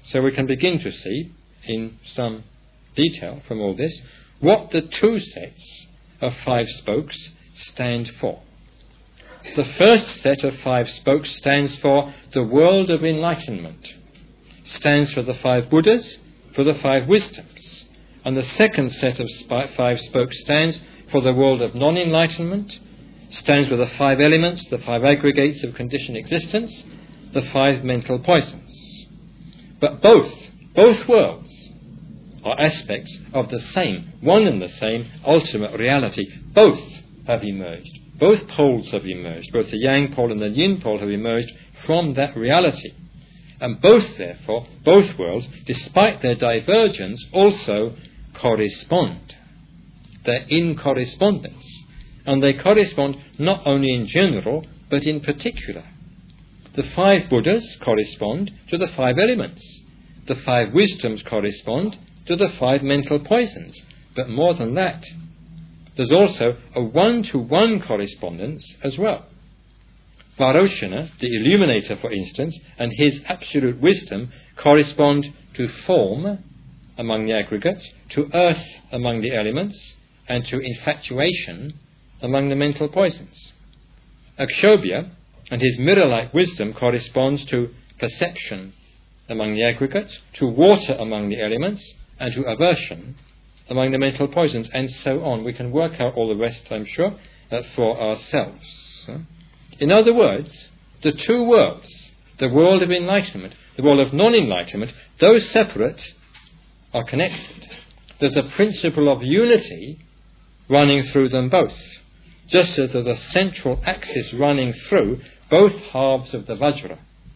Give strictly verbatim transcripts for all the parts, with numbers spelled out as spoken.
So we can begin to see, in some detail from all this, what the two sets of five spokes stand for. The first set of five spokes stands for the world of enlightenment, stands for the five Buddhas, for the five wisdoms. And the second set of sp- five spokes stands for the world of non-enlightenment, stands for the five elements, the five aggregates of conditioned existence, the five mental poisons. But both, both worlds are aspects of the same, one and the same ultimate reality. Both have emerged. Both poles have emerged. Both the yang pole and the yin pole have emerged from that reality. And both, therefore, both worlds, despite their divergence, also correspond. They're in correspondence. And they correspond not only in general, but in particular. The five Buddhas correspond to the five elements. The five wisdoms correspond to the five mental poisons. But more than that, there's also a one-to-one correspondence as well. Varoshana, the illuminator, for instance, and his absolute wisdom correspond to form among the aggregates, to earth among the elements, and to infatuation among the mental poisons. Akshobhya and his mirror-like wisdom corresponds to perception among the aggregates, to water among the elements, and to aversion among the mental poisons, and so on. We can work out all the rest, I'm sure, uh, for ourselves. In other words, the two worlds, the world of enlightenment, the world of non-enlightenment, though separate, are connected. There's a principle of unity running through them both, just as there's a central axis running through both halves of the Vajra.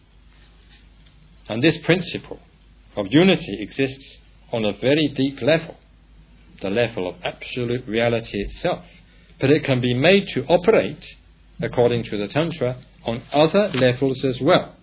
And this principle of unity exists on a very deep level, the level of absolute reality itself. But it can be made to operate, according to the Tantra, on other levels as well.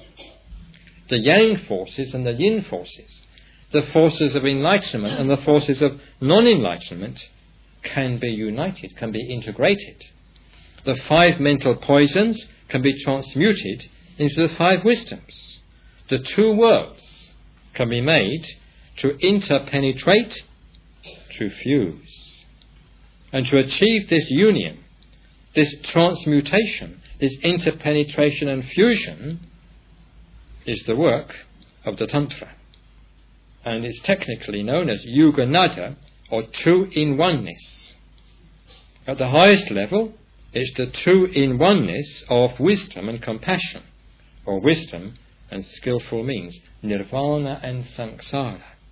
The yang forces and the yin forces, the forces of enlightenment and the forces of non-enlightenment, can be united, can be integrated. The five mental poisons can be transmuted into the five wisdoms. The two worlds can be made to interpenetrate, to fuse. And to achieve this union, this transmutation, this interpenetration and fusion, is the work of the Tantra. And it's technically known as Yuga Nada, or two-in-oneness. At the highest level, it's the two-in-oneness of wisdom and compassion, or wisdom and skillful means, nirvana and samsara.